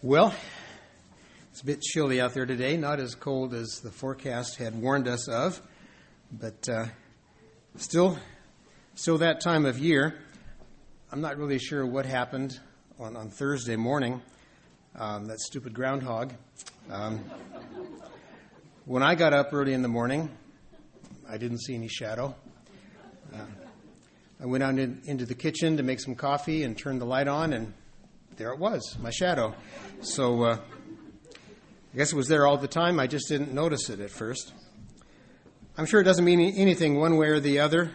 Well, it's a bit chilly out there today, not as cold as the forecast had warned us of, but still that time of year. I'm not really sure what happened on Thursday morning, that stupid groundhog. When I got up early in the morning, I didn't see any shadow. I went out into the kitchen to make some coffee and turned the light on, and there it was, my shadow. So I guess it was there all the time. I just didn't notice it at first. I'm sure it doesn't mean anything one way or the other.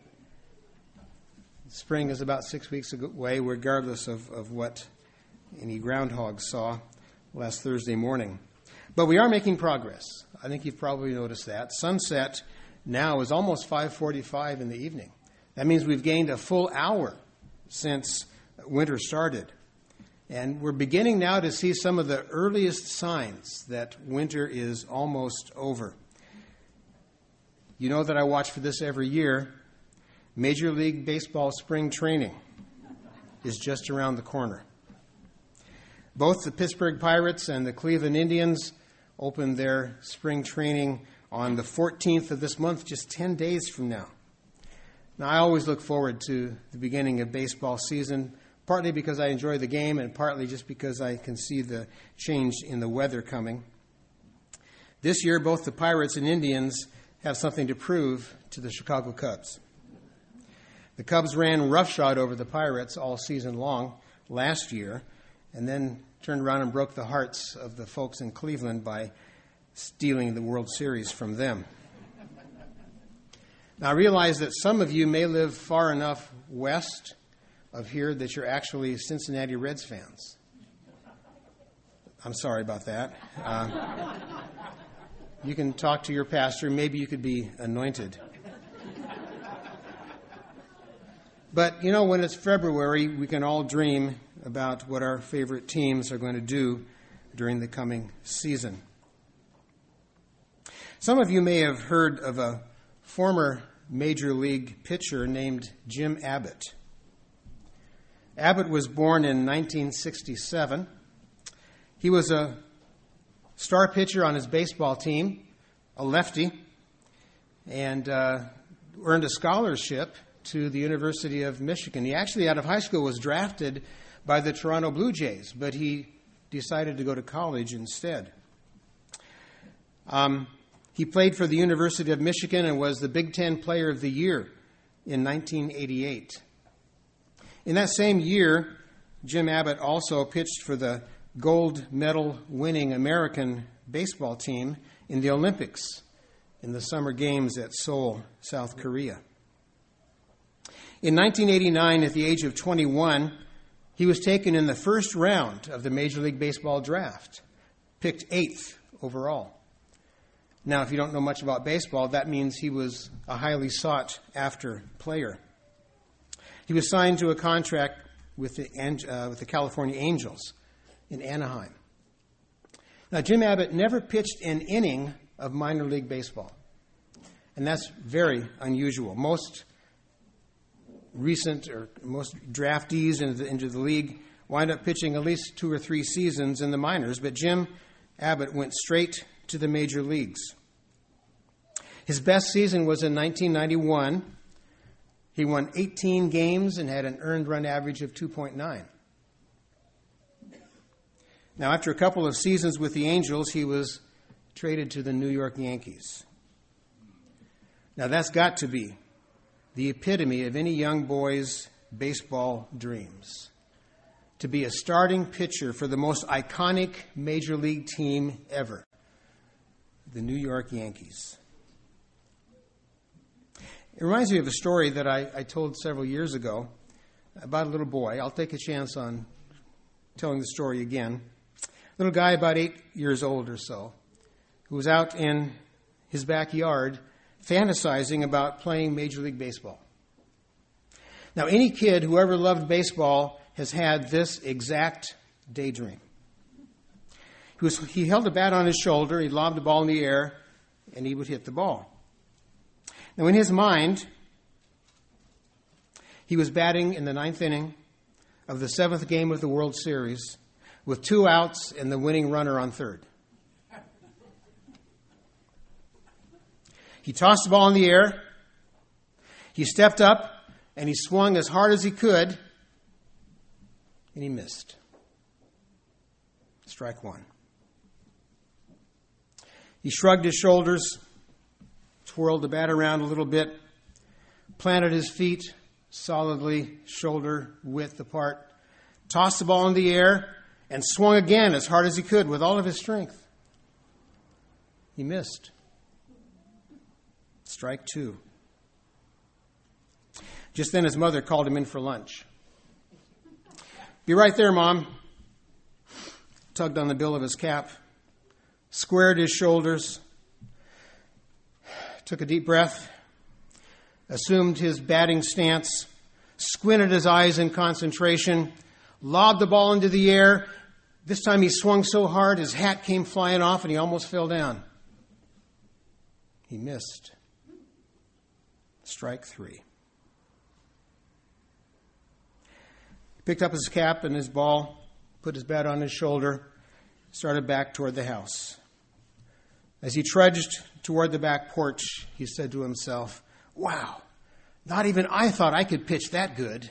Spring is about 6 weeks away, regardless of what any groundhog saw last Thursday morning. But we are making progress. I think you've probably noticed that. Sunset now is almost 5:45 in the evening. That means we've gained a full hour since winter started. And we're beginning now to see some of the earliest signs that winter is almost over. You know that I watch for this every year. Major League Baseball spring training is just around the corner. Both the Pittsburgh Pirates and the Cleveland Indians open their spring training on the 14th of this month, just 10 days from now. Now, I always look forward to the beginning of baseball season, partly because I enjoy the game and partly just because I can see the change in the weather coming. This year, both the Pirates and Indians have something to prove to the Chicago Cubs. The Cubs ran roughshod over the Pirates all season long last year and then turned around and broke the hearts of the folks in Cleveland by stealing the World Series from them. Now, I realize that some of you may live far enough west of here that you're actually Cincinnati Reds fans. I'm sorry about that. You can talk to your pastor. Maybe you could be anointed. But, you know, when it's February, we can all dream about what our favorite teams are going to do during the coming season. Some of you may have heard of a former Major League pitcher named Jim Abbott. Abbott was born in 1967. He was a star pitcher on his baseball team, a lefty, and earned a scholarship to the University of Michigan. He actually, out of high school, was drafted by the Toronto Blue Jays, but he decided to go to college instead. He played for the University of Michigan and was the Big Ten Player of the Year in 1988. In that same year, Jim Abbott also pitched for the gold medal winning American baseball team in the Olympics in the Summer Games at Seoul, South Korea. In 1989, at the age of 21, he was taken in the first round of the Major League Baseball draft, picked 8th overall. Now, if you don't know much about baseball, that means he was a highly sought-after player. He was signed to a contract with the California Angels in Anaheim. Now, Jim Abbott never pitched an inning of minor league baseball, and that's very unusual. Most draftees into the league wind up pitching at least 2 or 3 seasons in the minors, but Jim Abbott went straight to the major leagues. His best season was in 1991. He won 18 games and had an earned run average of 2.9. Now, after a couple of seasons with the Angels, he was traded to the New York Yankees. Now, that's got to be the epitome of any young boy's baseball dreams. To be a starting pitcher for the most iconic major league team ever, the New York Yankees. It reminds me of a story that I told several years ago about a little boy. I'll take a chance on telling the story again. A little guy about 8 years old or so, who was out in his backyard fantasizing about playing Major League Baseball. Now, any kid who ever loved baseball has had this exact daydream. He held a bat on his shoulder, he lobbed the ball in the air, and he would hit the ball. Now, in his mind, he was batting in the 9th inning of the 7th game of the World Series with 2 outs and the winning runner on third. He tossed the ball in the air. He stepped up and he swung as hard as he could, and he missed. Strike 1. He shrugged his shoulders, twirled the bat around a little bit, planted his feet solidly shoulder width apart, tossed the ball in the air, and swung again as hard as he could with all of his strength. He missed. Strike 2. Just then his mother called him in for lunch. "Be right there, Mom." Tugged on the bill of his cap, squared his shoulders, took a deep breath, assumed his batting stance, squinted his eyes in concentration, lobbed the ball into the air. This time he swung so hard his hat came flying off and he almost fell down. He missed. Strike 3. He picked up his cap and his ball, put his bat on his shoulder, started back toward the house. As he trudged toward the back porch, he said to himself, "Wow, not even I thought I could pitch that good."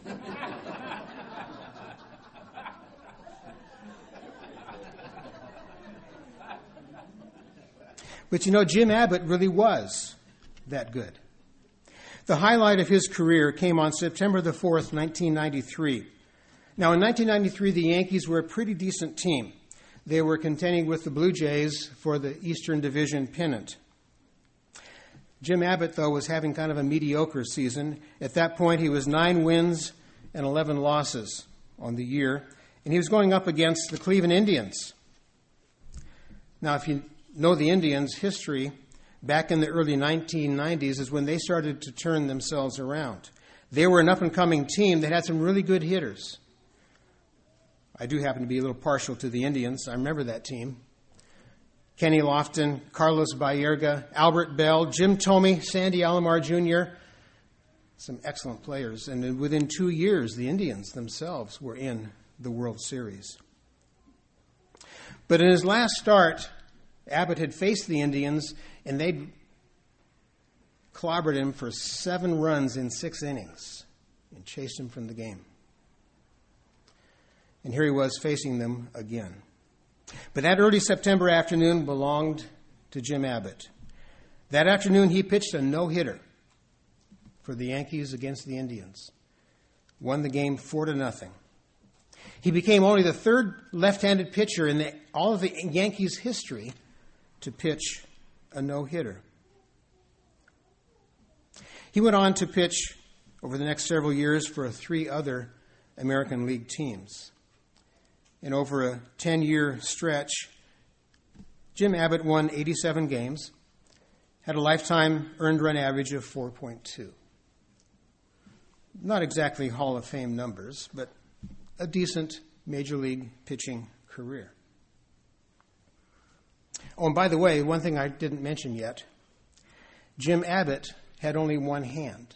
But you know, Jim Abbott really was that good. The highlight of his career came on September the 4th, 1993. Now, in 1993, the Yankees were a pretty decent team. They were contending with the Blue Jays for the Eastern Division pennant. Jim Abbott, though, was having kind of a mediocre season. At that point, he was 9 wins and 11 losses on the year, and he was going up against the Cleveland Indians. Now, if you know the Indians' history, back in the early 1990s is when they started to turn themselves around. They were an up-and-coming team that had some really good hitters. I do happen to be a little partial to the Indians. I remember that team. Kenny Lofton, Carlos Baerga, Albert Bell, Jim Thome, Sandy Alomar Jr., some excellent players. And within 2 years, the Indians themselves were in the World Series. But in his last start, Abbott had faced the Indians, and they'd clobbered him for 7 runs in 6 innings and chased him from the game. And here he was facing them again. But that early September afternoon belonged to Jim Abbott. That afternoon, he pitched a no-hitter for the Yankees against the Indians. Won the game 4-0. He became only the 3rd left-handed pitcher in all of the Yankees' history to pitch a no-hitter. He went on to pitch over the next several years for 3 other American League teams. And over a 10-year stretch, Jim Abbott won 87 games, had a lifetime earned run average of 4.2. Not exactly Hall of Fame numbers, but a decent major league pitching career. Oh, and by the way, one thing I didn't mention yet, Jim Abbott had only one hand.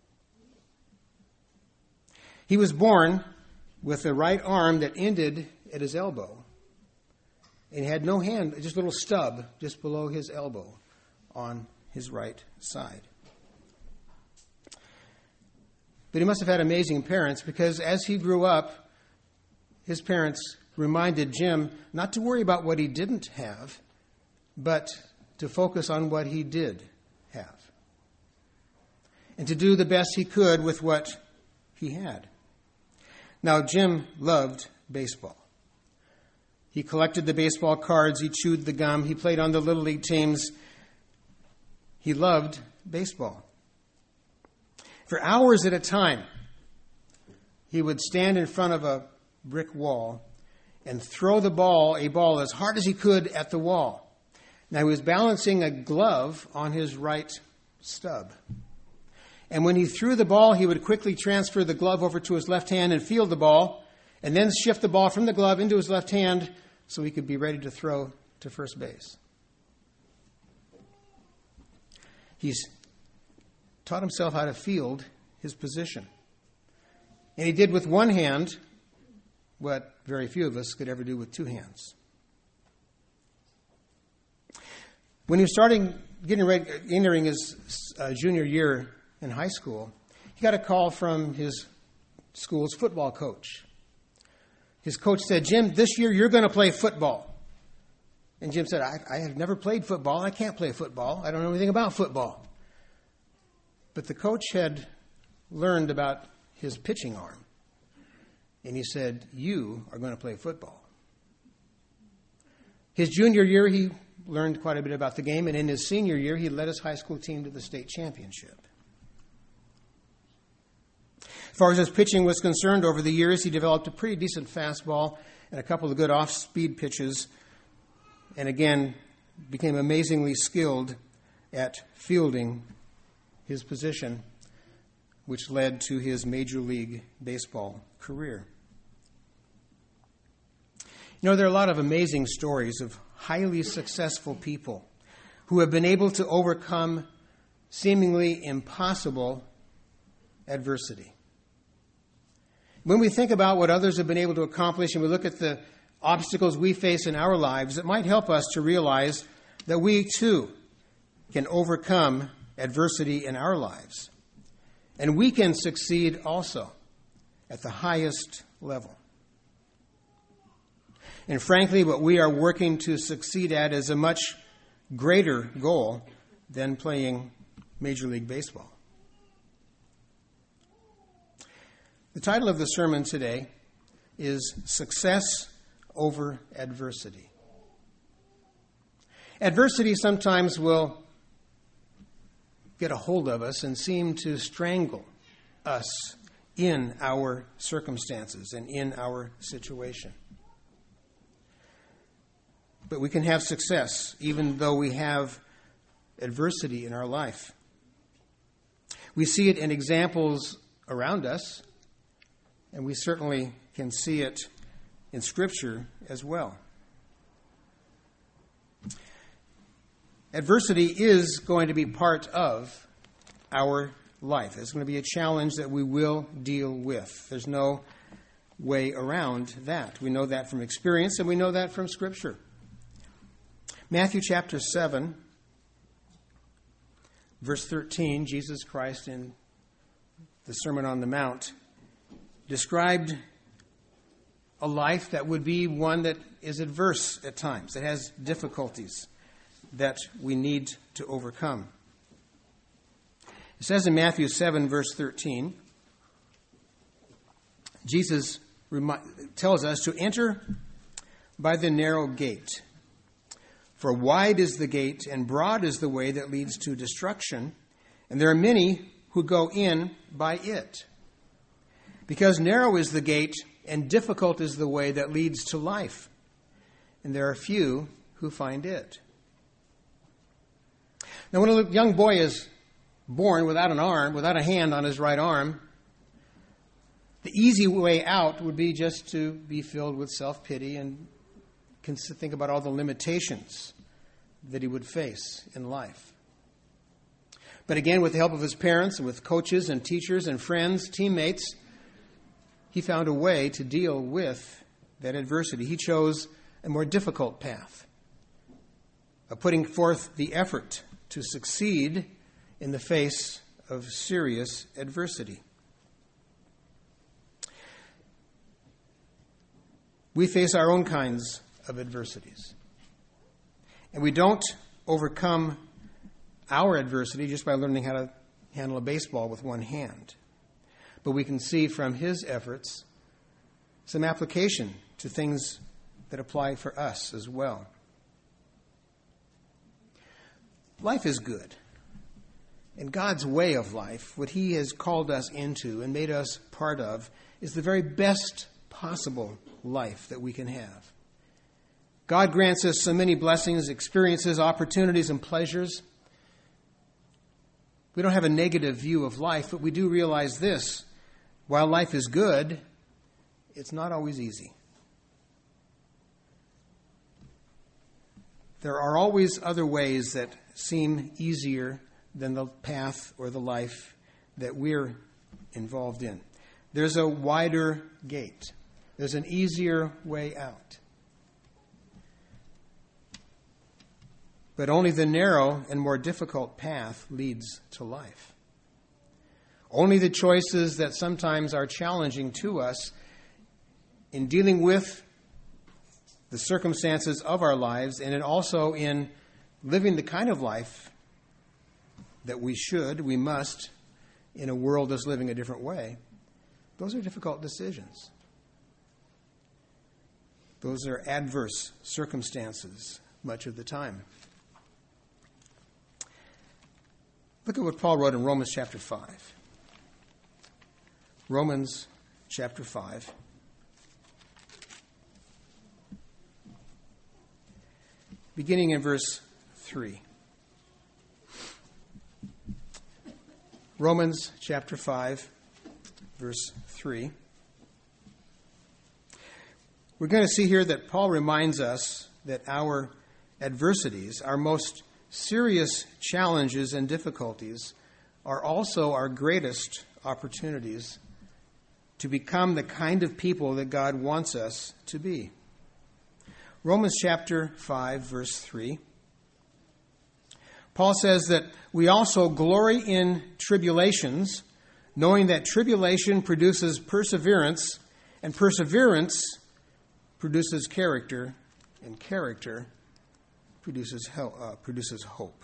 He was born with a right arm that ended at his elbow. And he had no hand, just a little stub just below his elbow on his right side. But he must have had amazing parents, because as he grew up, his parents reminded Jim not to worry about what he didn't have, but to focus on what he did have. And to do the best he could with what he had. Now, Jim loved baseball. He collected the baseball cards. He chewed the gum. He played on the Little League teams. He loved baseball. For hours at a time, he would stand in front of a brick wall and throw a ball as hard as he could at the wall. Now, he was balancing a glove on his right stub. And when he threw the ball, he would quickly transfer the glove over to his left hand and field the ball, and then shift the ball from the glove into his left hand so he could be ready to throw to first base. He's taught himself how to field his position. And he did with one hand what very few of us could ever do with two hands. When he was entering his junior year in high school, he got a call from his school's football coach. His coach said, "Jim, this year you're going to play football." And Jim said, I have never played football. I can't play football. I don't know anything about football. But the coach had learned about his pitching arm. And he said, "You are going to play football." His junior year, he learned quite a bit about the game. And in his senior year, he led his high school team to the state championship. As far as his pitching was concerned, over the years, he developed a pretty decent fastball and a couple of good off-speed pitches. And again, became amazingly skilled at fielding his position, which led to his Major League Baseball career. You know, there are a lot of amazing stories of highly successful people who have been able to overcome seemingly impossible adversity. When we think about what others have been able to accomplish and we look at the obstacles we face in our lives, it might help us to realize that we too can overcome adversity in our lives. And we can succeed also at the highest level. And frankly, what we are working to succeed at is a much greater goal than playing Major League Baseball. The title of the sermon today is Success Over Adversity. Adversity sometimes will get a hold of us and seem to strangle us in our circumstances and in our situation. But we can have success even though we have adversity in our life. We see it in examples around us, and we certainly can see it in Scripture as well. Adversity is going to be part of our life. It's going to be a challenge that we will deal with. There's no way around that. We know that from experience, and we know that from Scripture. Matthew chapter 7, verse 13, Jesus Christ in the Sermon on the Mount described a life that would be one that is adverse at times, that has difficulties that we need to overcome. It says in Matthew 7, verse 13, Jesus tells us to enter by the narrow gate. For wide is the gate and broad is the way that leads to destruction, and there are many who go in by it. Because narrow is the gate and difficult is the way that leads to life, and there are few who find it. Now, when a young boy is born without an arm, without a hand on his right arm, the easy way out would be just to be filled with self-pity and think about all the limitations that he would face in life. But again, with the help of his parents and with coaches and teachers and friends, teammates, he found a way to deal with that adversity. He chose a more difficult path of putting forth the effort to succeed in the face of serious adversity. We face our own kinds of adversities. And we don't overcome our adversity just by learning how to handle a baseball with one hand. But we can see from his efforts some application to things that apply for us as well. Life is good. And God's way of life, what he has called us into and made us part of, is the very best possible life that we can have. God grants us so many blessings, experiences, opportunities, and pleasures. We don't have a negative view of life, but we do realize this. While life is good, it's not always easy. There are always other ways that seem easier than the path or the life that we're involved in. There's a wider gate. There's an easier way out. But only the narrow and more difficult path leads to life. Only the choices that sometimes are challenging to us in dealing with the circumstances of our lives and also in living the kind of life that we must, in a world that's living a different way, those are difficult decisions. Those are adverse circumstances much of the time. Look at what Paul wrote in Romans chapter 5. Romans chapter 5. Beginning in verse 3. Romans chapter 5, verse 3. We're going to see here that Paul reminds us that our adversities, our most serious challenges and difficulties, are also our greatest opportunities to become the kind of people that God wants us to be. Romans chapter 5, verse 3. Paul says that we also glory in tribulations, knowing that tribulation produces perseverance, and perseverance produces character, and character produces hope.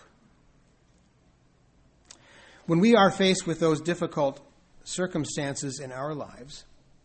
When we are faced with those difficult circumstances in our lives,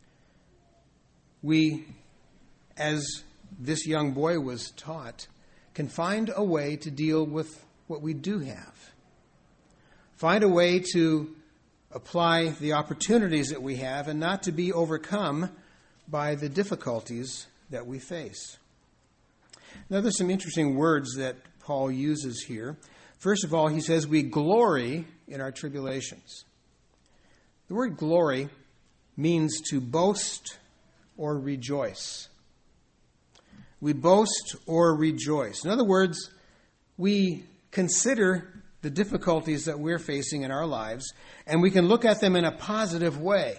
we, as this young boy was taught, can find a way to deal with what we do have. Find a way to apply the opportunities that we have and not to be overcome by the difficulties that we face. Now, there's some interesting words that Paul uses here. First of all, he says we glory in our tribulations. The word glory means to boast or rejoice. We boast or rejoice. In other words, we consider the difficulties that we're facing in our lives, and we can look at them in a positive way.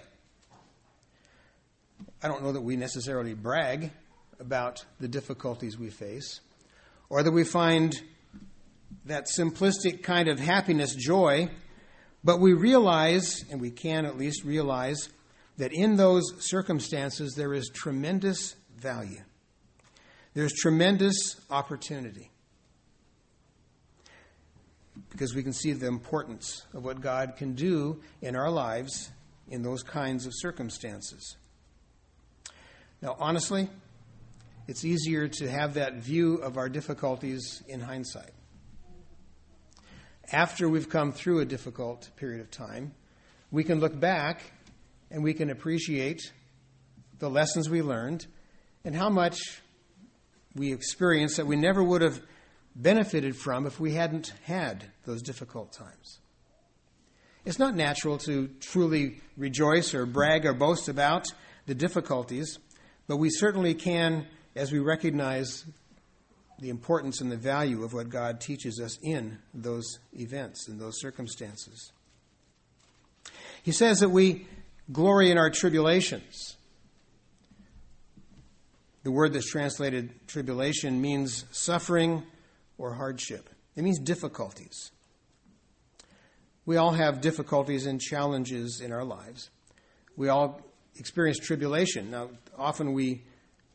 I don't know that we necessarily brag about the difficulties we face, or that we find that simplistic kind of happiness, joy, but we realize, and we can at least realize, that in those circumstances there is tremendous value. There's tremendous opportunity. Because we can see the importance of what God can do in our lives in those kinds of circumstances. Now, honestly, it's easier to have that view of our difficulties in hindsight. After we've come through a difficult period of time, we can look back and we can appreciate the lessons we learned and how much we experienced that we never would have benefited from if we hadn't had those difficult times. It's not natural to truly rejoice or brag or boast about the difficulties, but we certainly can as we recognize the importance and the value of what God teaches us in those events, in those circumstances. He says that we glory in our tribulations. The word that's translated tribulation means suffering or hardship. It means difficulties. We all have difficulties and challenges in our lives. We all experience tribulation. Now, often we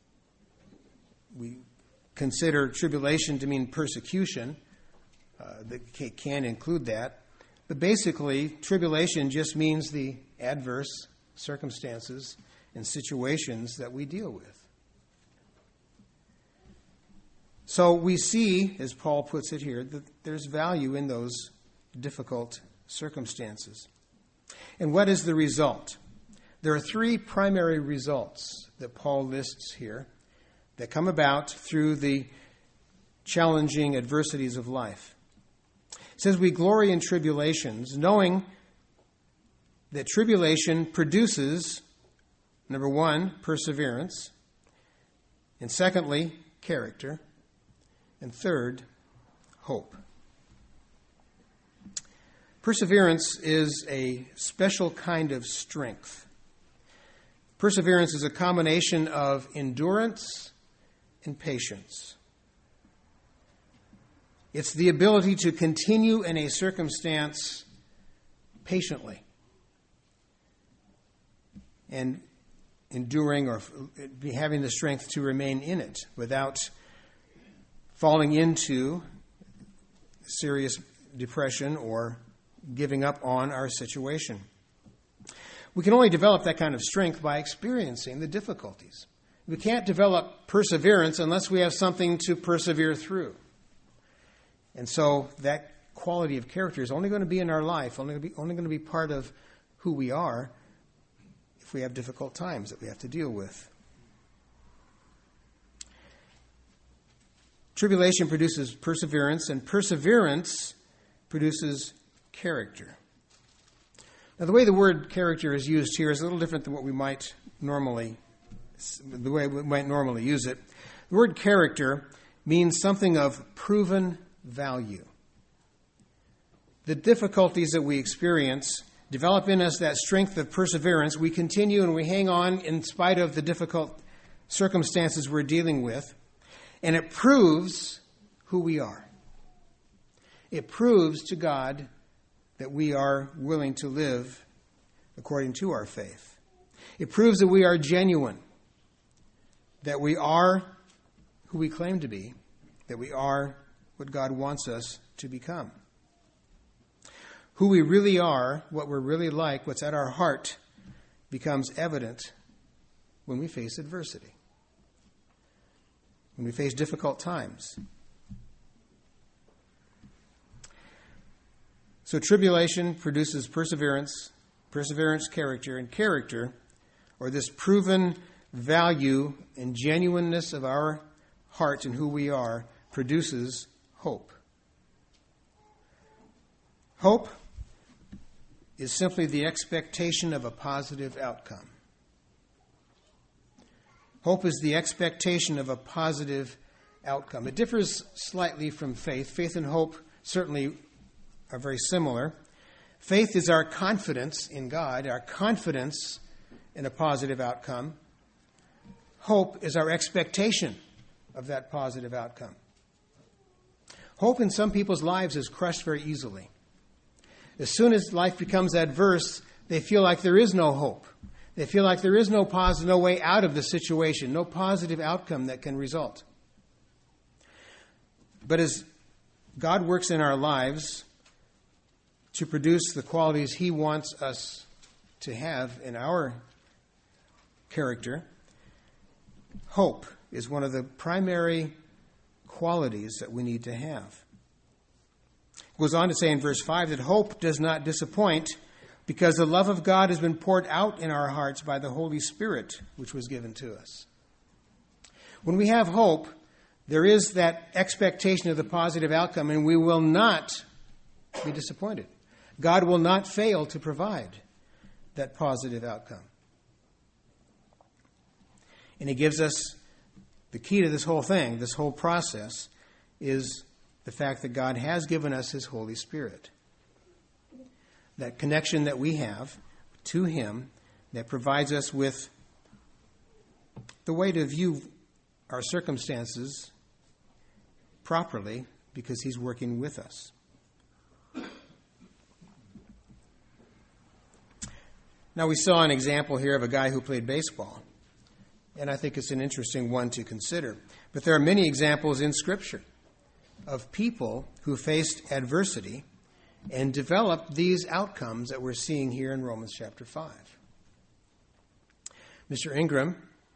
consider tribulation to mean persecution. That can include that. But basically, tribulation just means the adverse circumstances and situations that we deal with. So we see, as Paul puts it here, that there's value in those difficult circumstances. And what is the result? There are three primary results that Paul lists here that come about through the challenging adversities of life. It says we glory in tribulations, knowing that tribulation produces, number one, perseverance, and secondly, character, and third, hope. Perseverance is a special kind of strength. Perseverance is a combination of endurance and patience. It's the ability to continue in a circumstance patiently and enduring or having the strength to remain in it without falling into serious depression or giving up on our situation. We can only develop that kind of strength by experiencing the difficulties. We can't develop perseverance unless we have something to persevere through. And so that quality of character is only going to be in our life, only going to be part of who we are if we have difficult times that we have to deal with. Tribulation produces perseverance, and perseverance produces character. Now, the way the word character is used here is a little different than what we might normally use it. The word character means something of proven value. The difficulties that we experience develop in us that strength of perseverance. We continue and we hang on in spite of the difficult circumstances we're dealing with, and it proves who we are. It proves to God that we are willing to live according to our faith. It proves that we are genuine, that we are who we claim to be, that we are what God wants us to become. Who we really are, what we're really like, what's at our heart, becomes evident when we face adversity, when we face difficult times. So tribulation produces perseverance, perseverance character, and character, or this proven value and genuineness of our heart and who we are, produces hope. Hope is simply the expectation of a positive outcome. Hope is the expectation of a positive outcome. It differs slightly from faith. Faith and hope certainly are very similar. Faith is our confidence in God, our confidence in a positive outcome. Hope is our expectation of that positive outcome. Hope in some people's lives is crushed very easily. As soon as life becomes adverse, they feel like there is no hope. They feel like there is no way out of the situation, no positive outcome that can result. But as God works in our lives to produce the qualities He wants us to have in our character, hope is one of the primary qualities that we need to have. It goes on to say in verse 5 that hope does not disappoint because the love of God has been poured out in our hearts by the Holy Spirit, which was given to us. When we have hope, there is that expectation of the positive outcome, and we will not be disappointed. God will not fail to provide that positive outcome. And He gives us the key to this whole thing, this whole process, is the fact that God has given us His Holy Spirit. That connection that we have to Him that provides us with the way to view our circumstances properly because He's working with us. Now, we saw an example here of a guy who played baseball, and I think it's an interesting one to consider. But there are many examples in Scripture of people who faced adversity and developed these outcomes that we're seeing here in Romans chapter 5. Mr. Ingram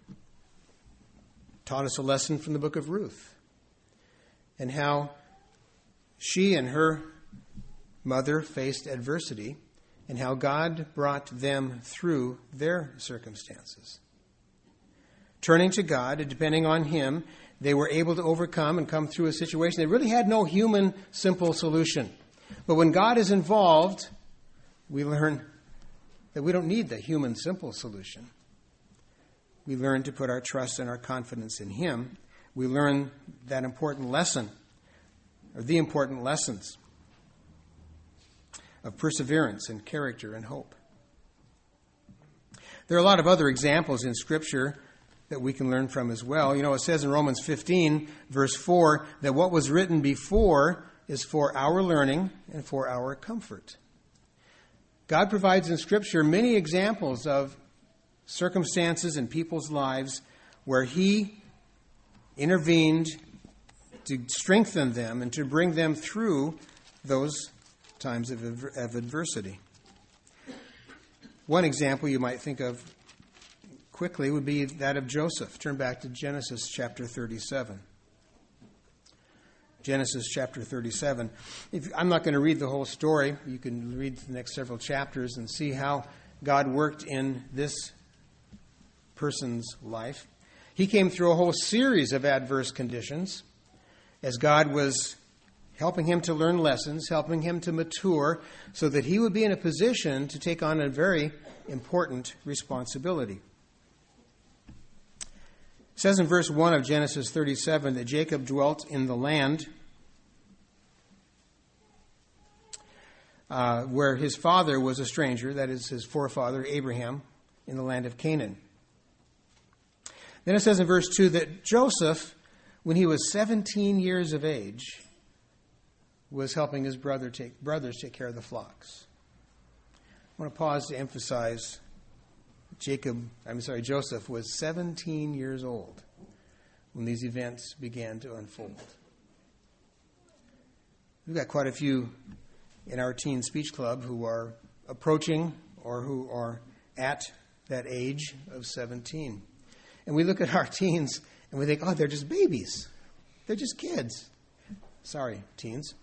taught us a lesson from the book of Ruth and how she and her mother faced adversity and how God brought them through their circumstances. Turning to God and depending on Him, they were able to overcome and come through a situation. They really had no human, simple solution. But when God is involved, we learn that we don't need the human, simple solution. We learn to put our trust and our confidence in Him. We learn that important lesson, or the important lessons of perseverance and character and hope. There are a lot of other examples in Scripture that we can learn from as well. You know, it says in Romans 15, verse 4, that what was written before is for our learning and for our comfort. God provides in Scripture many examples of circumstances in people's lives where He intervened to strengthen them and to bring them through those times of adversity. One example you might think of quickly would be that of Joseph. Turn back to Genesis chapter 37. Genesis chapter 37. I'm not going to read the whole story. You can read the next several chapters and see how God worked in this person's life. He came through a whole series of adverse conditions as God was helping him to learn lessons, helping him to mature, so that he would be in a position to take on a very important responsibility. It says in verse 1 of Genesis 37 that Jacob dwelt in the land where his father was a stranger, that is his forefather Abraham, in the land of Canaan. Then it says in verse 2 that Joseph, when he was 17 years of age, was helping his brothers take care of the flocks. I want to pause to emphasize Joseph was 17 years old when these events began to unfold. We've got quite a few in our teen speech club who are approaching or who are at that age of 17. And we look at our teens and we think, oh, they're just babies. They're just kids. Sorry, teens.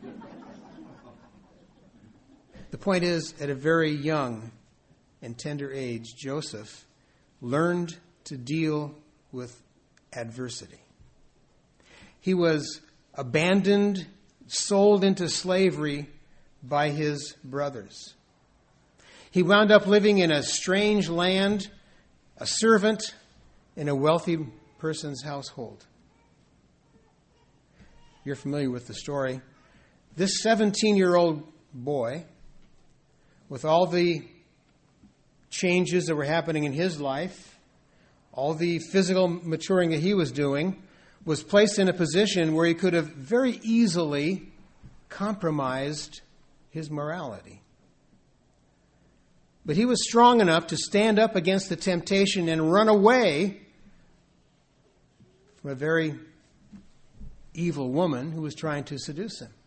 The point is, at a very young and tender age, Joseph learned to deal with adversity. He was abandoned, sold into slavery by his brothers. He wound up living in a strange land, a servant in a wealthy person's household. You're familiar with the story. This 17-year-old boy, with all the changes that were happening in his life, all the physical maturing that he was doing, was placed in a position where he could have very easily compromised his morality. But he was strong enough to stand up against the temptation and run away from a very evil woman who was trying to seduce him.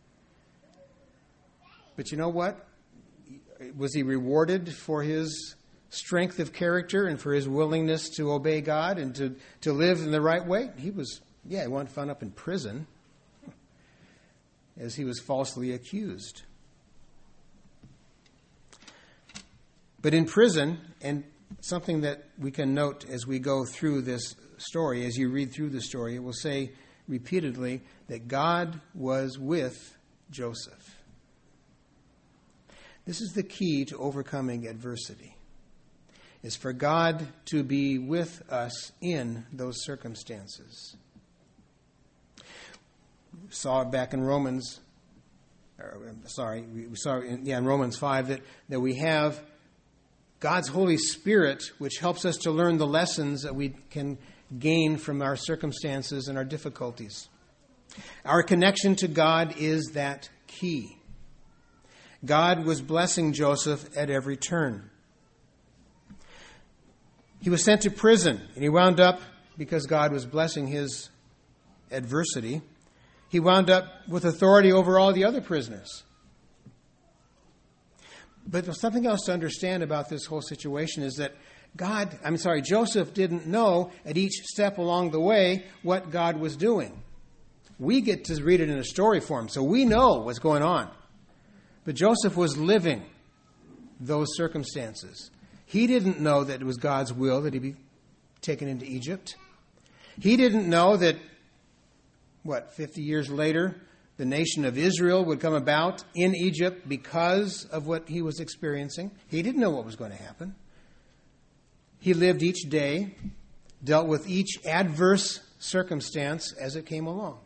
But you know what? Was he rewarded for his strength of character and for his willingness to obey God and to live in the right way? He wound up in prison as he was falsely accused. But in prison, and something that we can note as we go through this story, as you read through the story, it will say repeatedly that God was with Joseph. This is the key to overcoming adversity, is for God to be with us in those circumstances. We saw it back in Romans, in Romans 5 that we have God's Holy Spirit, which helps us to learn the lessons that we can gain from our circumstances and our difficulties. Our connection to God is that key. God was blessing Joseph at every turn. He was sent to prison, and he wound up, because God was blessing his adversity, he wound up with authority over all the other prisoners. But there's something else to understand about this whole situation is that Joseph didn't know at each step along the way what God was doing. We get to read it in a story form, so we know what's going on. But Joseph was living those circumstances. He didn't know that it was God's will that he be taken into Egypt. He didn't know that, 50 years later, the nation of Israel would come about in Egypt because of what he was experiencing. He didn't know what was going to happen. He lived each day, dealt with each adverse circumstance as it came along.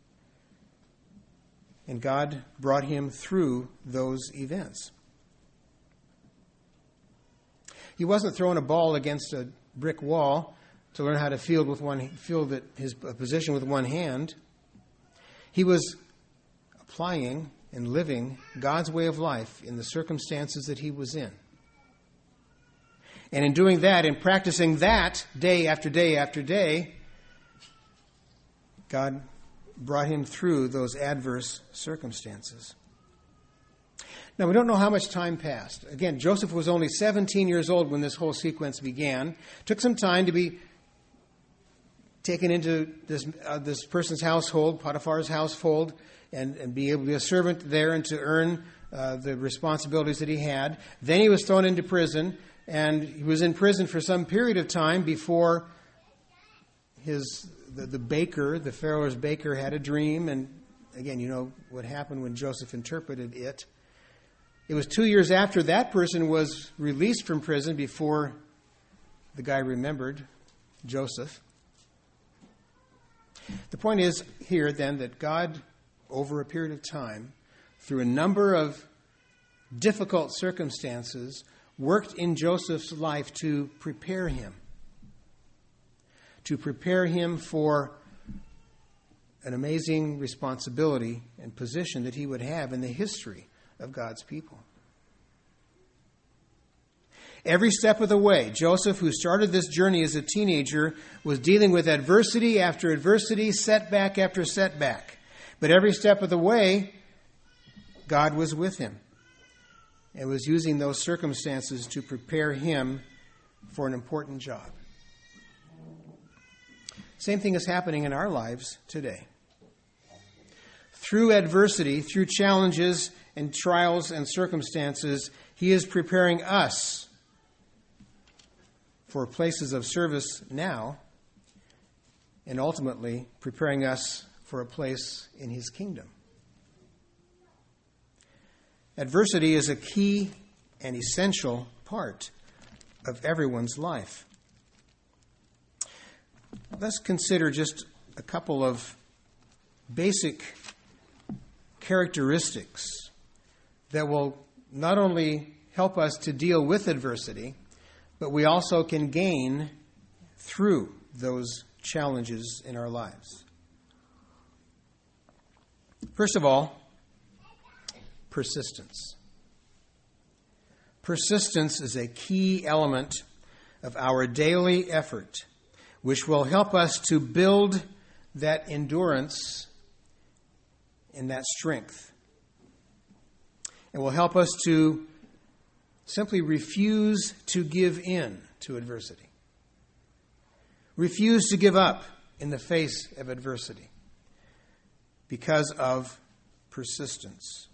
And God brought him through those events. He wasn't throwing a ball against a brick wall to learn how to field his position with one hand. He was applying and living God's way of life in the circumstances that he was in. And in doing that, in practicing that day after day after day, God brought him through those adverse circumstances. Now, we don't know how much time passed. Again, Joseph was only 17 years old when this whole sequence began. It took some time to be taken into this person's household, Potiphar's household, and be able to be a servant there and to earn the responsibilities that he had. Then he was thrown into prison, and he was in prison for some period of time before the baker, the Pharaoh's baker, had a dream. And again, you know what happened when Joseph interpreted it. It was 2 years after that person was released from prison before the guy remembered Joseph. The point is here then that God, over a period of time, through a number of difficult circumstances, worked in Joseph's life to prepare him for an amazing responsibility and position that he would have in the history of God's people. Every step of the way, Joseph, who started this journey as a teenager, was dealing with adversity after adversity, setback after setback. But every step of the way, God was with him and was using those circumstances to prepare him for an important job. Same thing is happening in our lives today. Through adversity, through challenges and trials and circumstances, he is preparing us for places of service now, and ultimately preparing us for a place in his kingdom. Adversity is a key and essential part of everyone's life. Let's consider just a couple of basic characteristics that will not only help us to deal with adversity, but we also can gain through those challenges in our lives. First of all, persistence. Persistence is a key element of our daily effort, which will help us to build that endurance and that strength. It will help us to simply refuse to give in to adversity. Refuse to give up in the face of adversity because of persistence.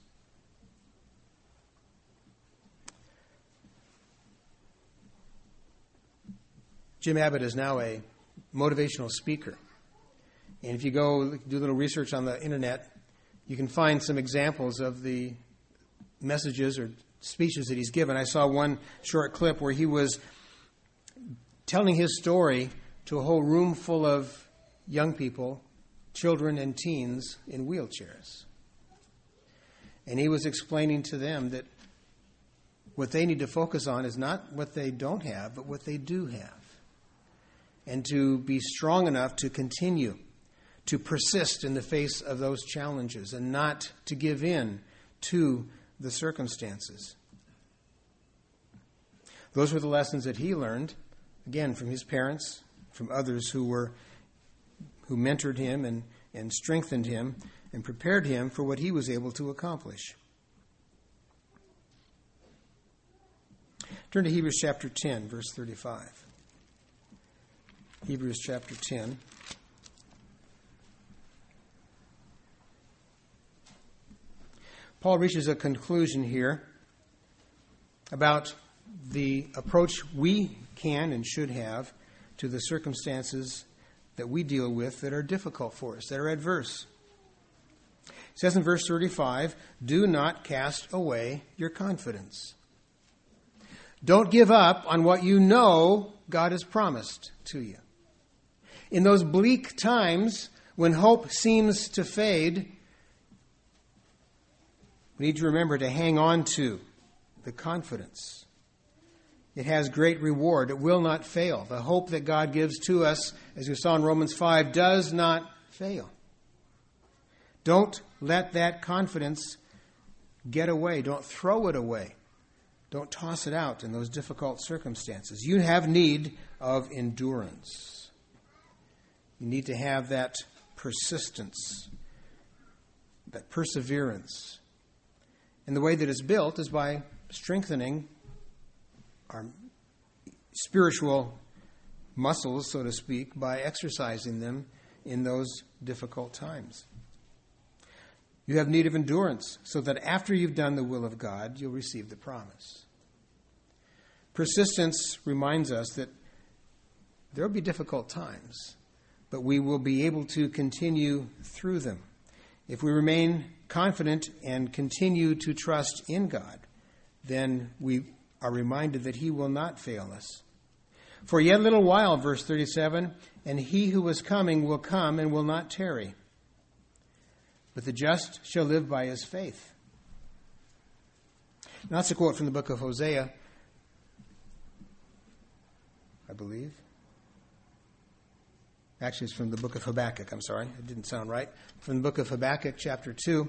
Jim Abbott is now a motivational speaker. And if you go do a little research on the internet, you can find some examples of the messages or speeches that he's given. I saw one short clip where he was telling his story to a whole room full of young people, children and teens in wheelchairs. And he was explaining to them that what they need to focus on is not what they don't have, but what they do have. And to be strong enough to continue to persist in the face of those challenges and not to give in to the circumstances. Those were the lessons that he learned, again, from his parents, from others who mentored him and strengthened him and prepared him for what he was able to accomplish. Turn to Hebrews chapter 10, verse 35. Hebrews chapter 10. Paul reaches a conclusion here about the approach we can and should have to the circumstances that we deal with that are difficult for us, that are adverse. It says in verse 35, "Do not cast away your confidence." Don't give up on what you know God has promised to you. In those bleak times when hope seems to fade, we need to remember to hang on to the confidence It has great reward. It will not fail. The hope that God gives to us, as we saw in Romans 5, does not fail. Don't let that confidence get away. Don't throw it away. Don't toss it out in those difficult circumstances. You have need of endurance. You need to have that persistence, that perseverance. And the way that it's built is by strengthening our spiritual muscles, so to speak, by exercising them in those difficult times. You have need of endurance so that after you've done the will of God, you'll receive the promise. Persistence reminds us that there will be difficult times, but we will be able to continue through them. If we remain confident and continue to trust in God, then we are reminded that He will not fail us. For yet a little while, verse 37, and He who is coming will come and will not tarry. But the just shall live by his faith. Now, that's a quote from the book of Hosea, I believe. Actually, it's from the book of Habakkuk. I'm sorry, it didn't sound right. From the book of Habakkuk, chapter 2.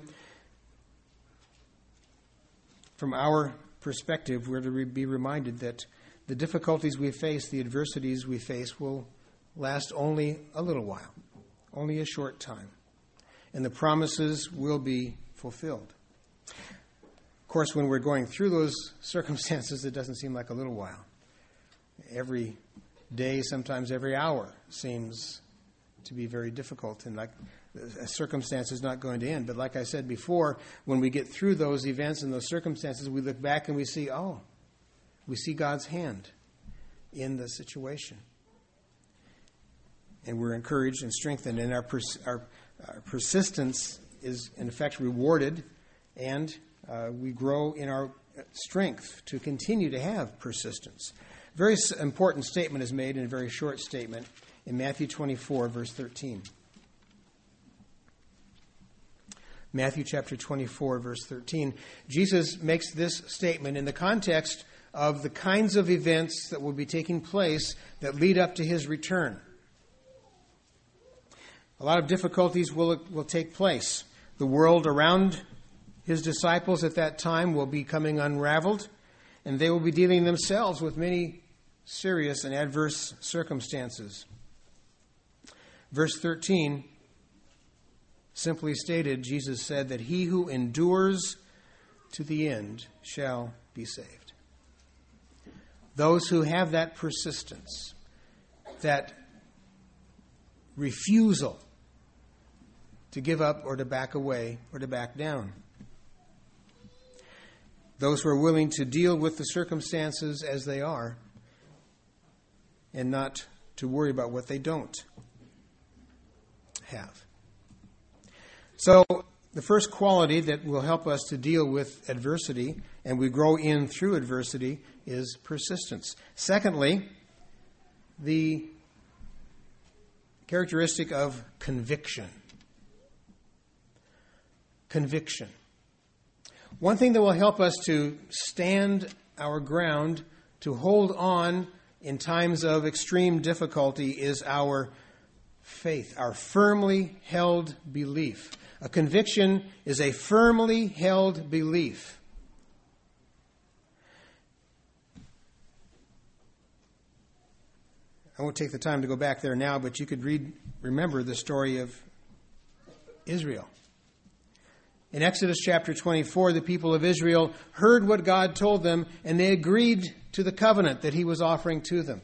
From our perspective, we're to be reminded that the difficulties we face, the adversities we face, will last only a little while, only a short time. And the promises will be fulfilled. Of course, when we're going through those circumstances, it doesn't seem like a little while. Every day, sometimes every hour, seems to be very difficult, and like a circumstance is not going to end. But like I said before, when we get through those events and those circumstances, we look back and we see, we see God's hand in the situation. And we're encouraged and strengthened, and our persistence is, in effect, rewarded, and we grow in our strength to continue to have persistence. A very important statement is made in a very short statement in Matthew 24, verse 13. Matthew chapter 24, verse 13. Jesus makes this statement in the context of the kinds of events that will be taking place that lead up to His return. A lot of difficulties will take place. The world around His disciples at that time will be coming unraveled, and they will be dealing themselves with many serious and adverse circumstances. Verse 13, simply stated, Jesus said that he who endures to the end shall be saved. Those who have that persistence, that refusal to give up or to back away or to back down. Those who are willing to deal with the circumstances as they are and not to worry about what they don't have. So the first quality that will help us to deal with adversity, and we grow in through adversity, is persistence. Secondly, the characteristic of conviction. Conviction. One thing that will help us to stand our ground, to hold on in times of extreme difficulty, is our faith, our firmly held belief. A conviction is a firmly held belief. I won't take the time to go back there now, but you could remember the story of Israel. In Exodus chapter 24, the people of Israel heard what God told them, and they agreed to the covenant that He was offering to them.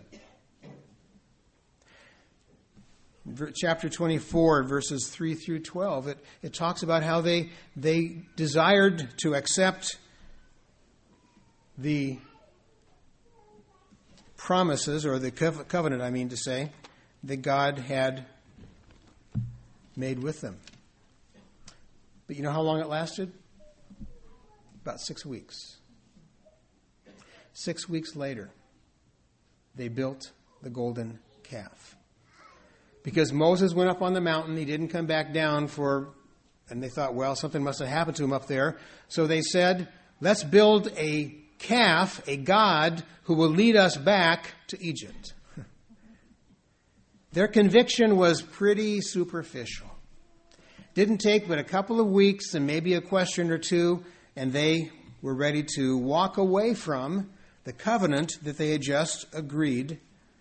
Chapter 24, verses 3 through 12, it talks about how they desired to accept the promises, or the covenant, that God had made with them. But you know how long it lasted? About 6 weeks. 6 weeks later, they built the golden calf. Because Moses went up on the mountain, he didn't come back down and they thought, well, something must have happened to him up there. So they said, let's build a calf, a god who will lead us back to Egypt. Their conviction was pretty superficial. Didn't take but a couple of weeks and maybe a question or two, and they were ready to walk away from the covenant that they had just agreed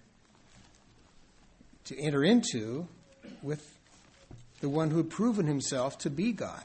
to enter into with the one who had proven himself to be God.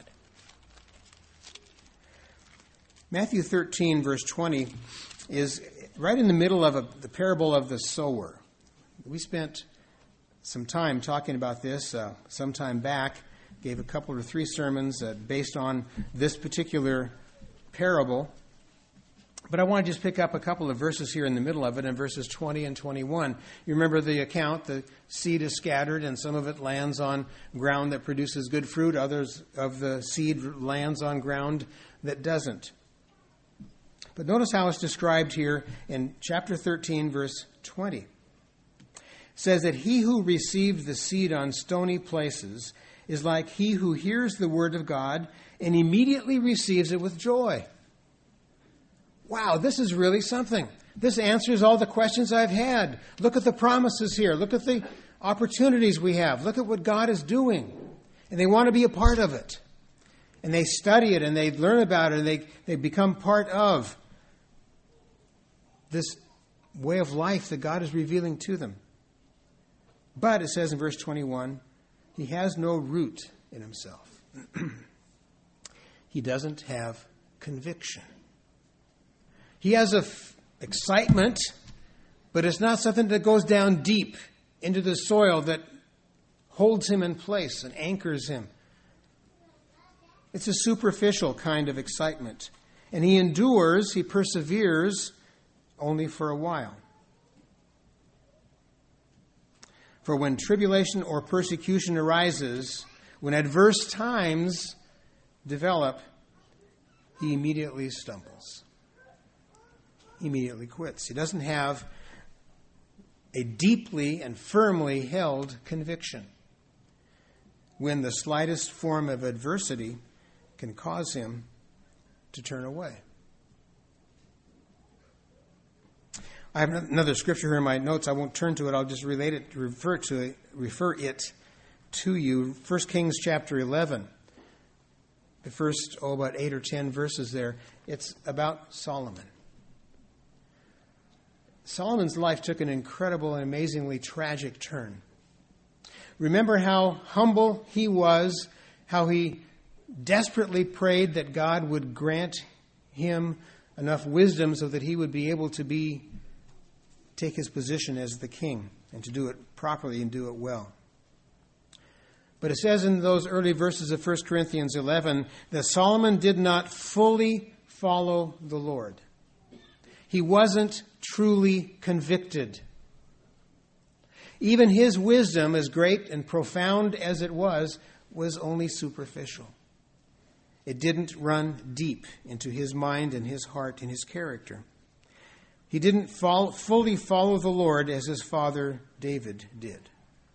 Matthew 13, verse 20, is right in the middle of the parable of the sower. We spent some time talking about this some time back, gave a couple or three sermons based on this particular parable. But I want to just pick up a couple of verses here in the middle of it, in verses 20 and 21. You remember the account, the seed is scattered, and some of it lands on ground that produces good fruit. Others of the seed lands on ground that doesn't. But notice how it's described here in chapter 13, verse 20. It says that he who received the seed on stony places is like he who hears the word of God and immediately receives it with joy. Wow, this is really something. This answers all the questions I've had. Look at the promises here. Look at the opportunities we have. Look at what God is doing. And they want to be a part of it. And they study it and they learn about it and they become part of this way of life that God is revealing to them. But it says in verse 21, he has no root in himself. He doesn't have conviction. He has excitement, but it's not something that goes down deep into the soil that holds him in place and anchors him. It's a superficial kind of excitement. And he endures, he perseveres only for a while. For when tribulation or persecution arises, when adverse times develop, he immediately stumbles. He immediately quits. He doesn't have a deeply and firmly held conviction. When the slightest form of adversity can cause him to turn away. I have another scripture here in my notes. I won't turn to it. I'll just refer it to you. 1 Kings chapter 11. The first, about 8 or 10 verses there. It's about Solomon. Solomon's life took an incredible and amazingly tragic turn. Remember how humble he was, how he desperately prayed that God would grant him enough wisdom so that he would be able to take his position as the king and to do it properly and do it well. But it says in those early verses of 1 Corinthians 11 that Solomon did not fully follow the Lord. He wasn't truly convicted. Even his wisdom, as great and profound as it was only superficial. It didn't run deep into his mind and his heart and his character. He didn't fully follow the Lord as his father David did.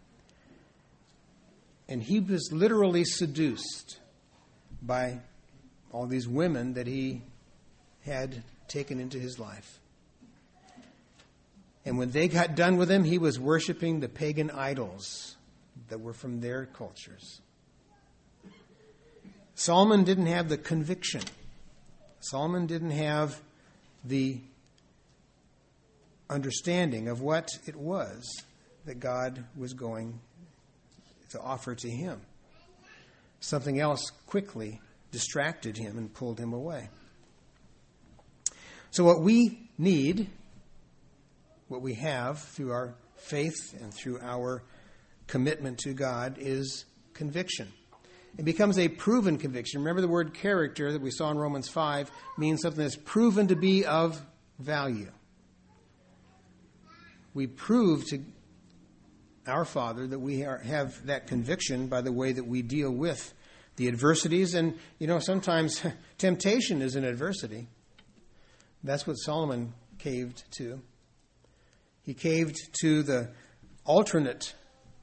And he was literally seduced by all these women that he had taken into his life. And when they got done with him, he was worshiping the pagan idols that were from their cultures. Solomon didn't have the conviction. Solomon didn't have the understanding of what it was that God was going to offer to him. Something else quickly distracted him and pulled him away. So what we need, what we have through our faith and through our commitment to God is conviction. It becomes a proven conviction. Remember the word character that we saw in Romans 5 means something that's proven to be of value. We prove to our Father that we have that conviction by the way that we deal with the adversities. And, sometimes temptation is an adversity. That's what Solomon caved to. He caved to the alternate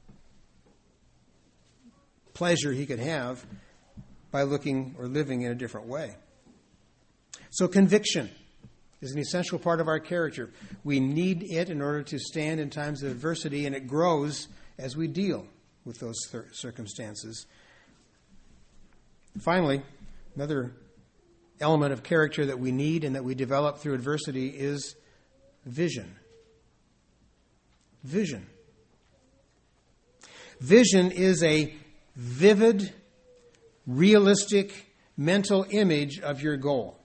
pleasure he could have by looking or living in a different way. So conviction. is an essential part of our character. We need it in order to stand in times of adversity, and it grows as we deal with those circumstances. Finally, another element of character that we need and that we develop through adversity is vision. Vision. Vision is a vivid, realistic mental image of your goal.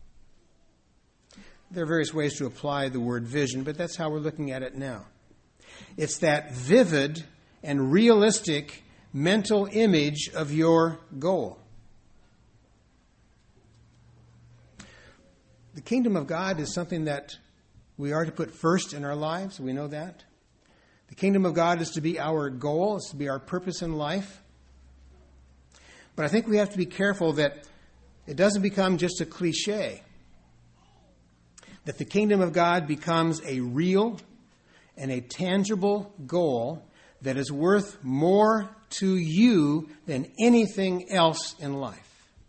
There are various ways to apply the word vision, but that's how we're looking at it now. It's that vivid and realistic mental image of your goal. The kingdom of God is something that we are to put first in our lives. We know that. The kingdom of God is to be our goal. It's to be our purpose in life. But I think we have to be careful that it doesn't become just a cliche. That the kingdom of God becomes a real and a tangible goal that is worth more to you than anything else in life.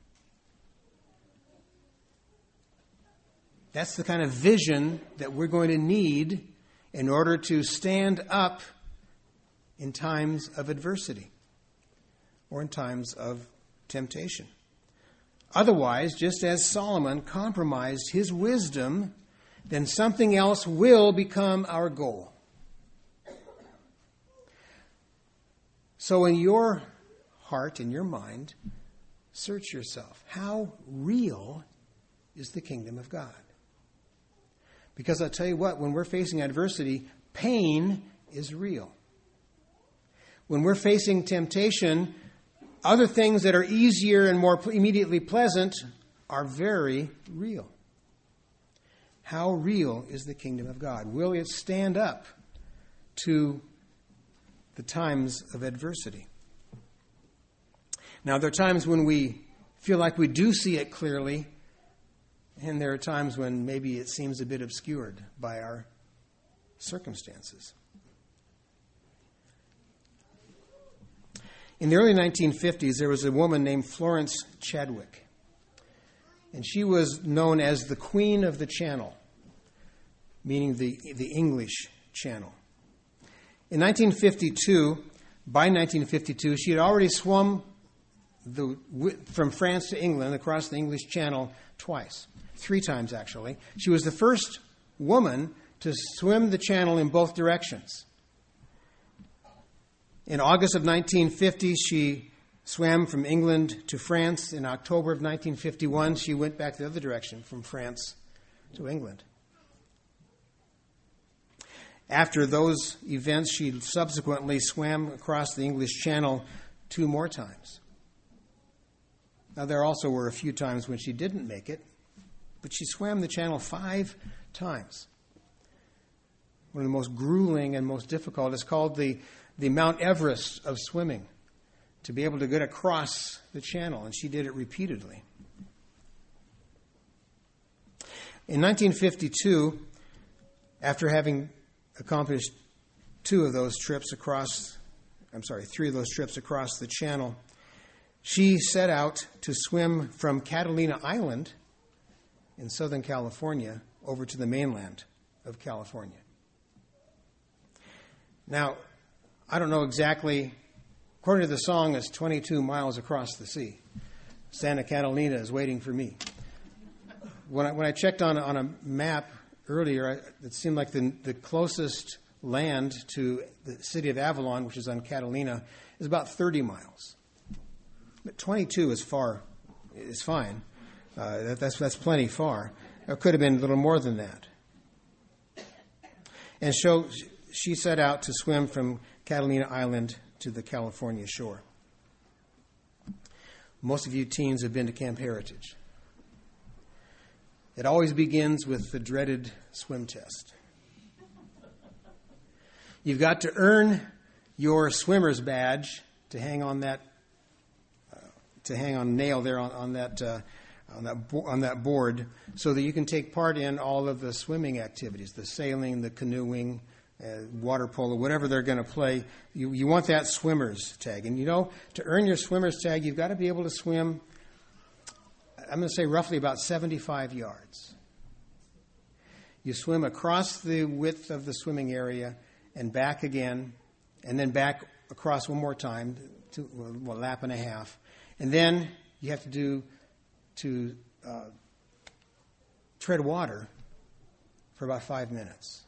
That's the kind of vision that we're going to need in order to stand up in times of adversity or in times of temptation. Otherwise, just as Solomon compromised his wisdom, then something else will become our goal. So in your heart, in your mind, search yourself. How real is the kingdom of God? Because I'll tell you what, when we're facing adversity, pain is real. When we're facing temptation, other things that are easier and more immediately pleasant are very real. How real is the kingdom of God? Will it stand up to the times of adversity? Now, there are times when we feel like we do see it clearly, and there are times when maybe it seems a bit obscured by our circumstances. In the early 1950s, there was a woman named Florence Chadwick. And she was known as the Queen of the Channel, meaning the English Channel. In 1952, by 1952, she had already swum from France to England across the English Channel twice. 3 times, actually. She was the first woman to swim the channel in both directions. In August of 1950, she swam from England to France. In October of 1951, she went back the other direction, from France to England. After those events, she subsequently swam across the English Channel 2 more times. Now, there also were a few times when she didn't make it, but she swam the channel 5 times. One of the most grueling and most difficult is called the Mount Everest of swimming, to be able to get across the channel, and she did it repeatedly. In 1952, after having accomplished 3 of those trips across the channel, she set out to swim from Catalina Island in Southern California over to the mainland of California. Now, I don't know exactly, according to the song, it's 22 miles across the sea. Santa Catalina is waiting for me. When I checked on a map earlier, it seemed like the closest land to the city of Avalon, which is on Catalina, is about 30 miles. But 22 is fine. That's plenty far. It could have been a little more than that. And so she set out to swim from Catalina Island to the California shore. Most of you teens have been to Camp Heritage. It always begins with the dreaded swim test. You've got to earn your swimmer's badge to hang on a nail there on that board, so that you can take part in all of the swimming activities, the sailing, the canoeing, water polo, whatever they're going to play. You want that swimmer's tag. And to earn your swimmer's tag, you've got to be able to swim, I'm going to say roughly about 75 yards. You swim across the width of the swimming area and back again, and then back across one more time, a lap and a half. And then you have to tread water for about 5 minutes.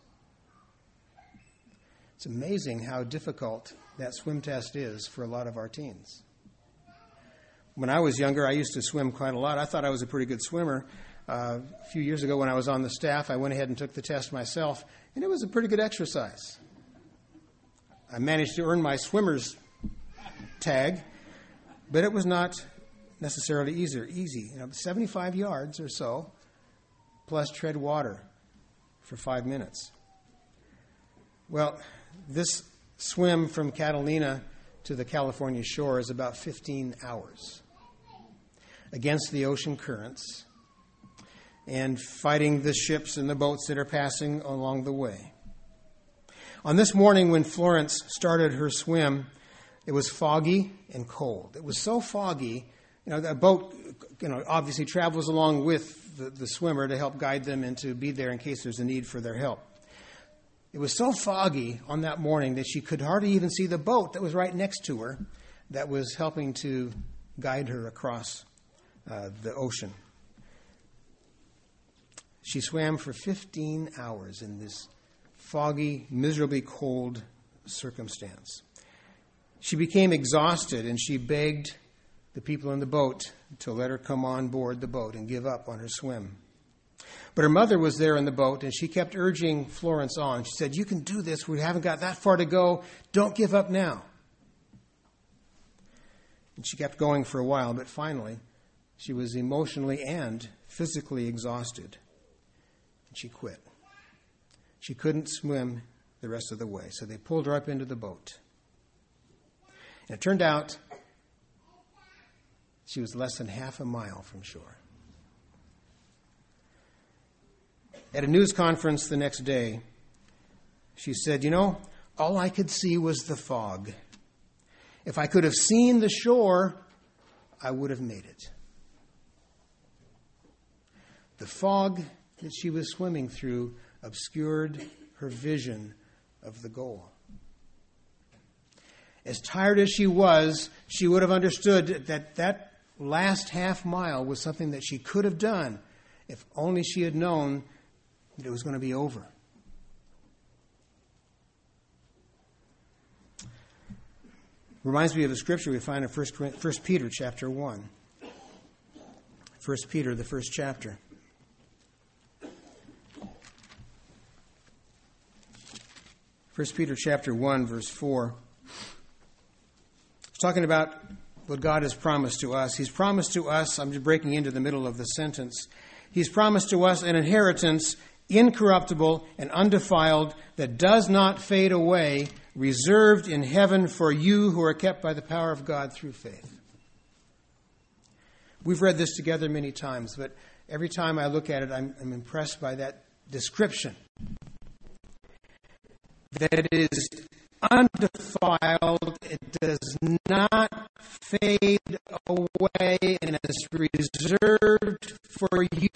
It's amazing how difficult that swim test is for a lot of our teens. When I was younger, I used to swim quite a lot. I thought I was a pretty good swimmer. A few years ago when I was on the staff, I went ahead and took the test myself, and it was a pretty good exercise. I managed to earn my swimmer's tag, but it was not necessarily easy. 75 yards or so, plus tread water for 5 minutes. Well, this swim from Catalina to the California shore is about 15 hours against the ocean currents and fighting the ships and the boats that are passing along the way. On this morning when Florence started her swim, it was foggy and cold. It was so foggy, the boat, obviously travels along with the swimmer to help guide them and to be there in case there's a need for their help. It was so foggy on that morning that she could hardly even see the boat that was right next to her that was helping to guide her across the ocean. She swam for 15 hours in this foggy, miserably cold circumstance. She became exhausted, and she begged the people in the boat to let her come on board the boat and give up on her swim. But her mother was there in the boat, and she kept urging Florence on. She said, "You can do this. We haven't got that far to go. Don't give up now." And she kept going for a while, but finally, she was emotionally and physically exhausted, and she quit. She couldn't swim the rest of the way, so they pulled her up into the boat. And it turned out she was less than half a mile from shore. At a news conference the next day, she said, all I could see was the fog. If I could have seen the shore, I would have made it. The fog that she was swimming through obscured her vision of the goal. As tired as she was, she would have understood that last half mile was something that she could have done if only she had known that it was going to be over. Reminds me of a scripture we find in 1 Peter chapter 1. 1 Peter, the first chapter. 1 Peter chapter 1, verse 4. It's talking about what God has promised to us. He's promised to us, I'm just breaking into the middle of the sentence, He's promised to us an inheritance incorruptible and undefiled, that does not fade away, reserved in heaven for you who are kept by the power of God through faith. We've read this together many times, but every time I look at it, I'm impressed by that description. That it is undefiled, it does not fade away, and is reserved for you.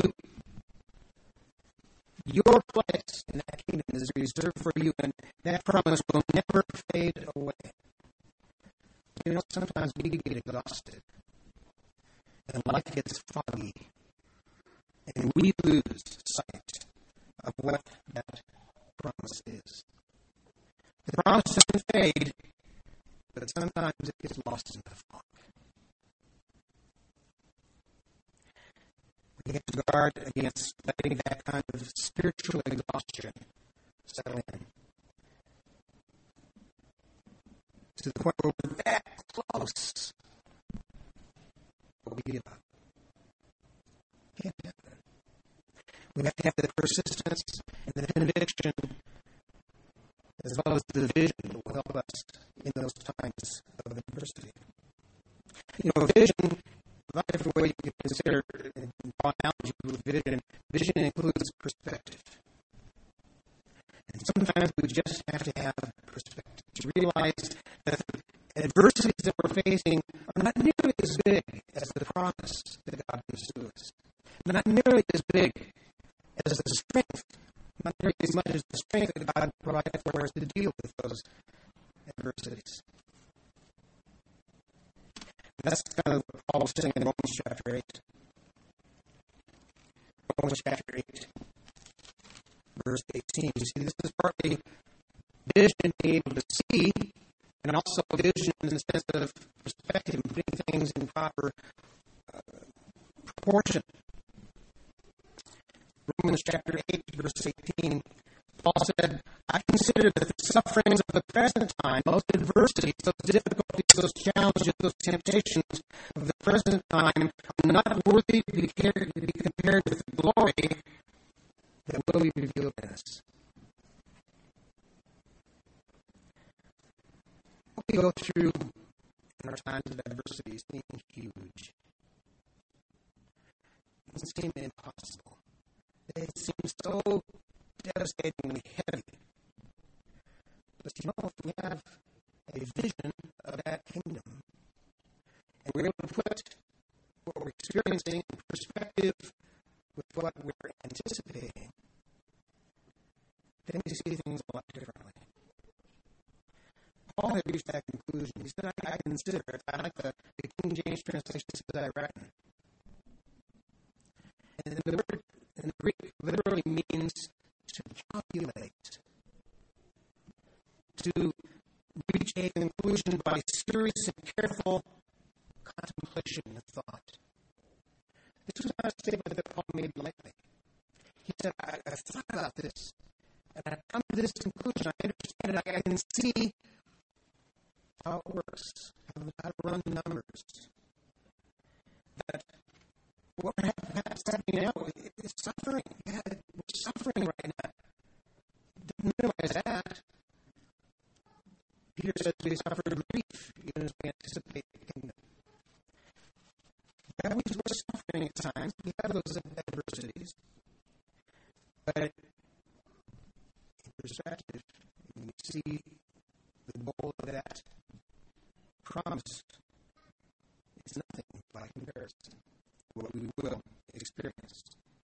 Your place in that kingdom is reserved for you, and that promise will never fade away. Sometimes we get exhausted, and life gets foggy, and we lose sight of what that promise is. The promise doesn't fade, but sometimes it gets lost in the fog. We have to guard against letting that kind of spiritual exhaustion settle in. To the point where we're that close, but we give up. Can't happen. We have to have the persistence and the conviction, as well as the vision that will help us in those times of adversity. Vision, a lot of different ways you can consider and draw an analogy with vision. Vision includes perspective. And sometimes we just have to have perspective to realize that the adversities that we're facing are not nearly as big as the promise that God gives to us. Not nearly as big as the strength of what Paul was saying in Romans chapter 8. Romans chapter 8, verse 18. You see, this is partly vision, being able to see, and also vision in the sense of perspective and putting things in proper proportion. Romans chapter 8, verse 18, Paul said, I consider that the sufferings of the present time, those adversities, those difficulties, those challenges, those temptations of the present time are not worthy to be compared with the glory that will be revealed in us. What we go through in our times of adversity seem huge. It doesn't seem impossible. It seems so devastatingly heavy. But you know, if we have a vision of that kingdom, and we're able to put what we're experiencing in perspective with what we're anticipating, then we see things a lot differently. Paul had reached that conclusion. He said, I consider it. I like the King James translation says, I reckon. And the word in the Greek literally means to calculate, to reach a conclusion by serious and careful contemplation and thought. This was not a statement that Paul made lightly. He said, I've thought about this, and I've come to this conclusion. I understand it. I can see how it works, how to run the numbers. That what perhaps happening now is suffering. Yeah, we're suffering right now. Didn't realize that. Peter says we suffer grief, even as we anticipate the kingdom. Yeah, we're suffering at times. We have those adversities. But in perspective, when we see the goal of that promise, it's nothing by comparison to what we will experience.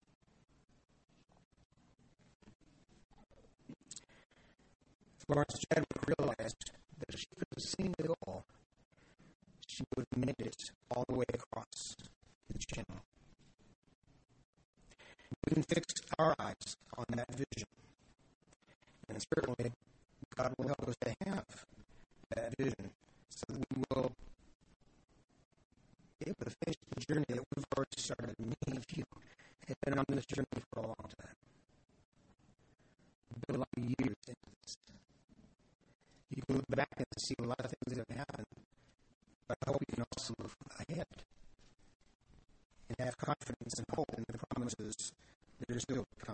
Florence Chadwick realized that if she could have seen it all, she would have made it all the way across the channel. We can fix our eyes on that vision. And certainly, God will help us to have that vision so that we will be able to finish the journey that we've already started. Many of you have been on this journey for a long time. You've been a lot of years into this. You can look back and see a lot of things that have happened, but I hope you can also move ahead and have confidence and hope in the promises that are still to come.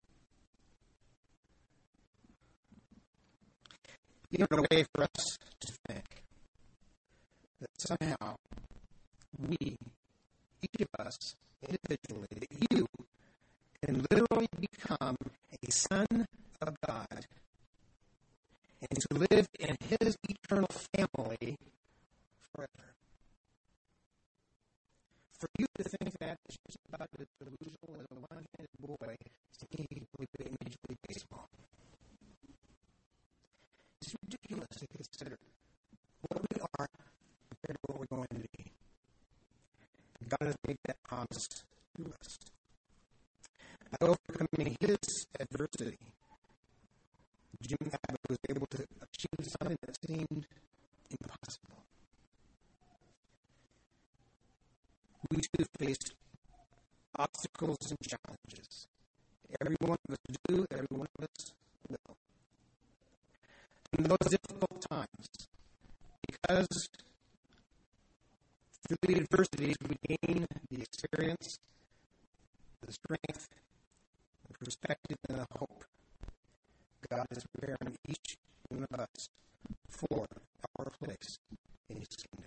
You know, a way for us to think that somehow we, each of us, individually, that you can literally become a son of God and to live in His eternal family forever. For you to think that is just about as delusional as a one-handed boy thinking he can play Major League Baseball. It's ridiculous to consider what we are compared to what we're going to be. God has made that promise to us. By overcoming his adversity, Jim Abbott was able to achieve something that seemed impossible. We too face obstacles and challenges. Every one of us do, every one of us will. In those difficult times, because through the adversities we gain the experience, the strength, the perspective, and the hope God is preparing each one of us for our place in His kingdom.